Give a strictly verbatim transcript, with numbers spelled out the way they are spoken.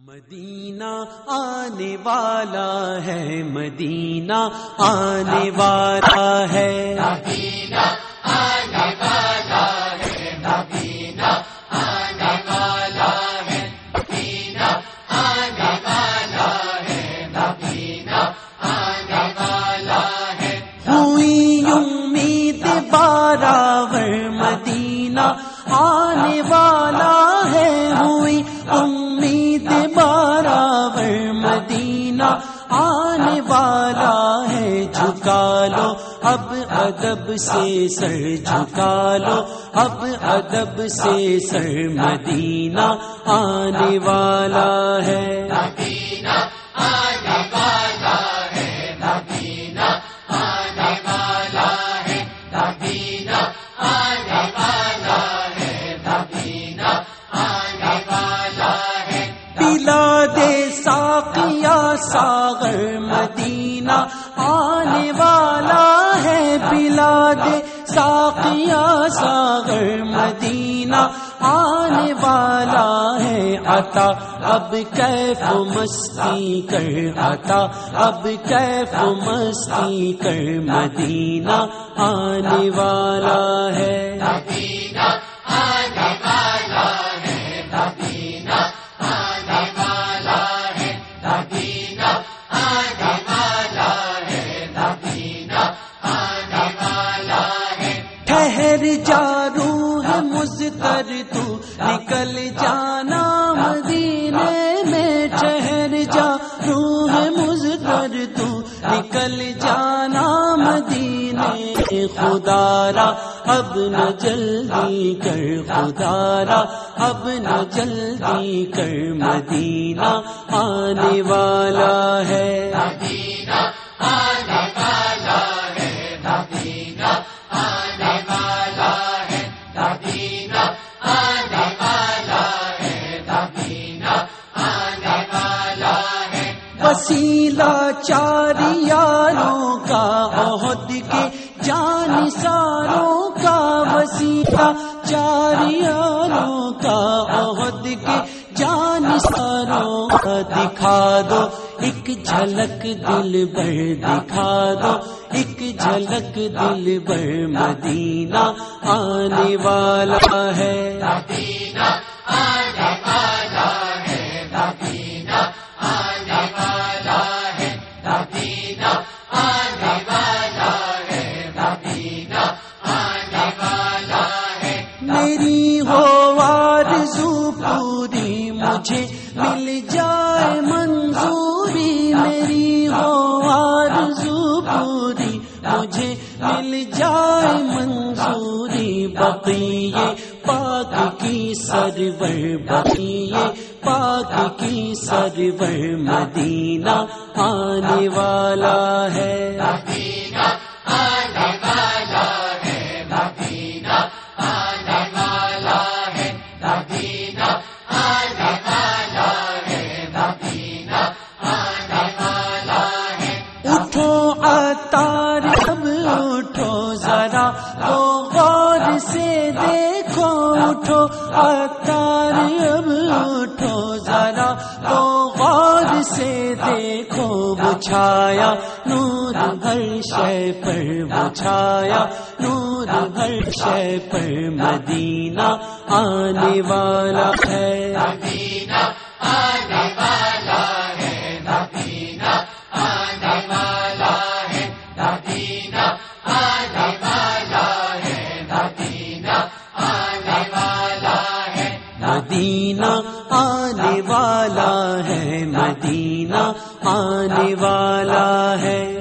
مدینہ آنے والا ہے، مدینہ آنے والا ہے، مدینہ آنے والا ہے، مدینہ آنے والا ہے، مدینہ آنے والا ہے، مدینہ آنے والا ہے۔ ہوئی امید بارآور مدینہ آنے والا ہے، ہوئی امید بارآور مدینہ آنے والا ہے۔ جھکا لو اب ادب سے سر، جھکا لو اب ادب سے سر، مدینہ آنے والا ہے، مدینہ آنے والا ہے، مدینہ آنے والا ہے، مدینہ آنے والا ہے، مدینہ آنے والا ہے۔ پلا دے ساقیا ساغر، مدینہ آنے والا ہے، پلا دے ساقیا ساغر، مدینہ آنے والا ہے۔ عطا اب کیف مستی کر، عطا اب کیف مستی کر، مدینہ آنے والا ہے، مدینہ آنے والا ہے، مدینہ آنے والا ہے، مدینہ آنے والا ہے، مدینہ آنے والا ہے۔ ٹھہر جا روح مضطر تو نکل جانا مدینے میں، ٹھہر جا روح مضطر تو نکل جانا مدینے۔ خدارا اب نہ جلدی کر، خدارا اب نہ جلدی کر، مدینہ آنے والا ہے، مدینہ آنے والا ہے، مدینہ آنے والا ہے، مدینہ آنے والا ہے، مدینہ آنے والا ہے۔ وسیلہ چار یاروں کا عہد کے جانثاروں کا، وسیلہ چار یاروں کا عہد کے جانثاروں کا، دکھا دو ایک جھلک دل بھر، دکھا دو ایک جھلک دل بھر، مدینہ آنے والا ہے، مدینہ آنے والا ہے، مدینہ آنے والا ہے، مدینہ آنے والا ہے، مدینہ آنے والا ہے۔ میری ہو آرزو پوری، مجھے مل جائے منظوری، میری ہو آرزو پوری، مجھے مل جائے منظوری۔ بقیے پاک کی سرور، بقیے پاک کی سرور، مدینہ آنے والا ہے، مدینہ آنے والا ہے، مدینہ آنے والا ہے، مدینہ آنے والا ہے، مدینہ آنے والا ہے۔ اٹھو عطار اب اٹھو ذرا تو غور سے دیکھو، اٹھو عطار اب اٹھو ذرا تو غور سے دیکھو، بچھایا نور ہر شے پر، بچھایا نور ہر شے پر، مدینہ آنے والا ہے، مدینہ آنے والا ہے، مدینہ آنے والا ہے، مدینہ آنے والا ہے، مدینہ آنے والا ہے۔ مدینہ آنے والا ہے، مدینہ آنے والا ہے۔